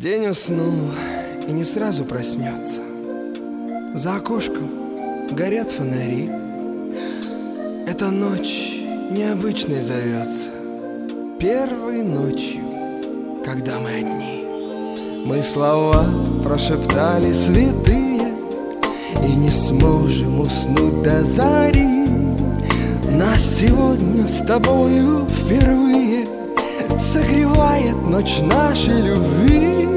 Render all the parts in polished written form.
День уснул и не сразу проснется. За окошком горят фонари. Эта ночь необычной зовется. Первой ночью, когда мы одни. Мы слова прошептали святые и не сможем уснуть до зари. Нас сегодня с тобою впервые согревает ночь нашей любви.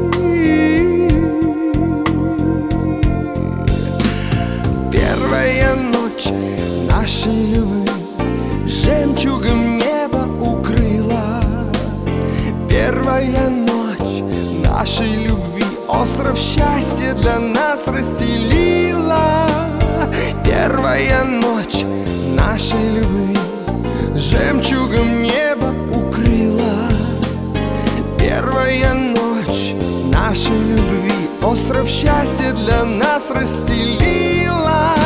Первая ночь нашей любви жемчугом небо укрыла. Первая ночь нашей любви остров счастья для нас расстелила. Первая ночь нашей любви жемчугом небо укрыла. Первая ночь нашей любви остров счастья для нас расстелила.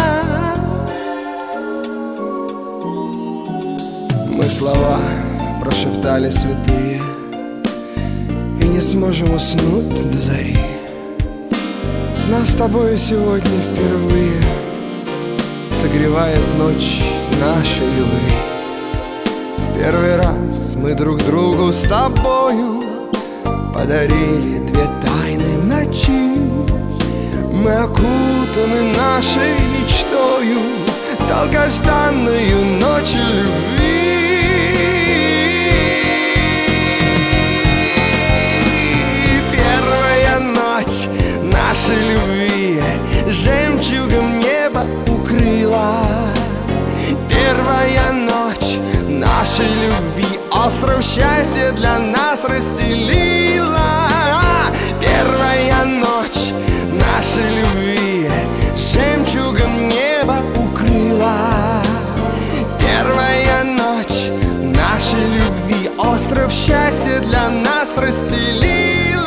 Мы слова прошептали святые и не сможем уснуть до зари. Нас с тобою сегодня впервые согревает ночь нашей любви. В первый раз мы друг другу с тобою подарили две тайны в ночи. Мы окутаны нашей мечтою, долгожданную ночью любви. Первая ночь нашей любви жемчугом небо укрыла. Первая ночь нашей любви остров счастья для нас расстелила. Первая ночь нашей любви жемчугом небо укрыла. Первая ночь нашей любви остров счастья для нас расстелила.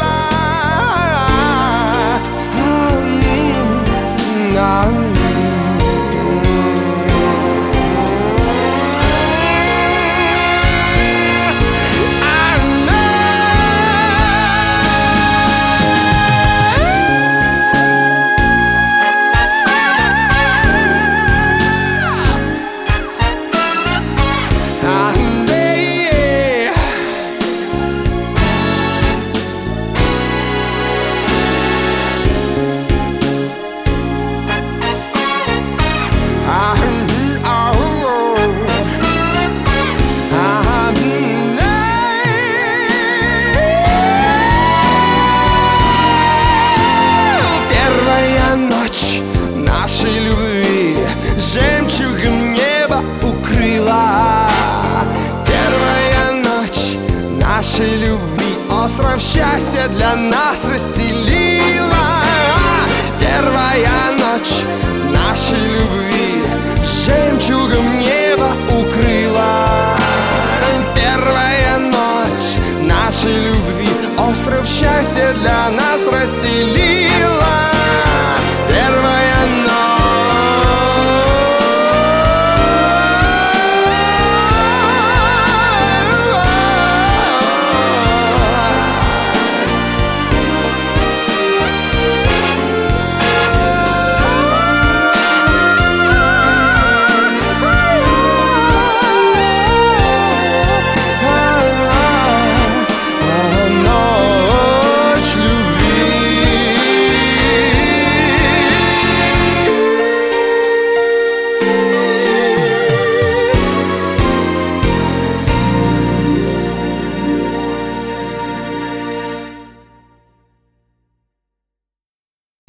Жемчугом небо укрыла. Первая ночь нашей любви остров счастья для нас расстелила. Первая ночь нашей любви жемчугом небо укрыла. Первая ночь нашей любви остров счастья для нас расстелила.